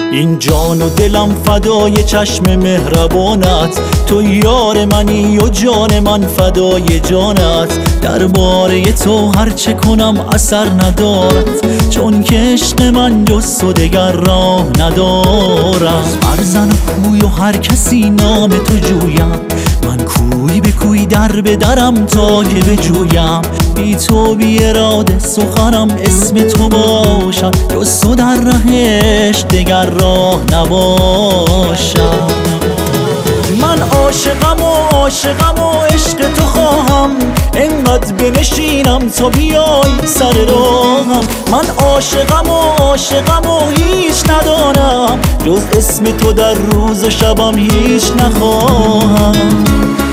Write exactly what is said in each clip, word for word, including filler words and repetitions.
این جان و دلم فدای چشم مهربانت، تو یار منی و جان من فدای جانت. درباره تو هرچه کنم اثر ندارد، چون که عشق من جز تو دگر راه ندارد. برزن و کوی و هر کسی نام تو جویم، من کوی به کوی در به درم تا که بجویم. بی تو بی اراده سخنم اسم تو باشد، جز تو در رهش دگر راه نباشد. من عاشقم و عاشقم و عشق تو خواهم، انقدر بنشینم تا بیای سر راهم. من عاشقم و عاشقم و هیچ ندانم، جز اسم تو در روز و شبم هیچ نخواهم.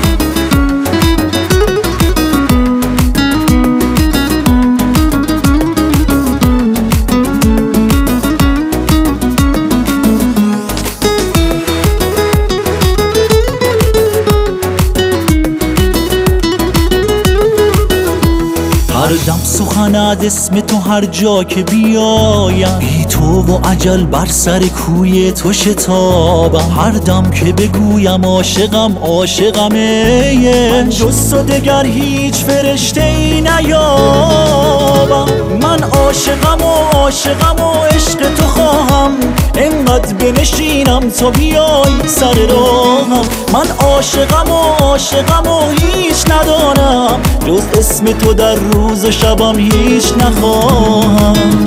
هر دم سخنت اسم تو هر جا که بیایم، بی تو و اجل بر سر کوی تو شتابم. هر دم که بگویم عاشقم عاشقم من، جز تو دگر هیچ فرشته ای نیابم. من عاشقم و عاشقم و عشق تو خواهم، انقدر بنشینم تا بیای سر راهم. من عاشقم و عاشقم و هیچ ندانم، جز اسم تو در روز و شبم هیچ نخواهم.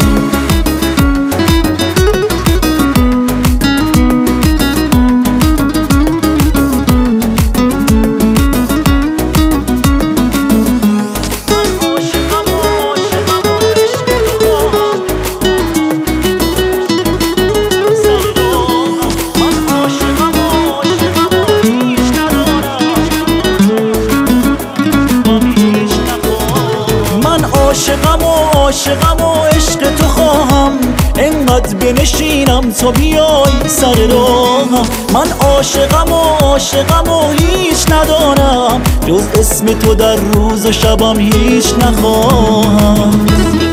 عاشقم و عاشقم و عشق تو خواهم، انقدر بنشینم تا بیای سر راهم. من عاشقم و عاشقم و هیچ ندانم، جز اسم تو در روز و شبم هیچ نخواهم.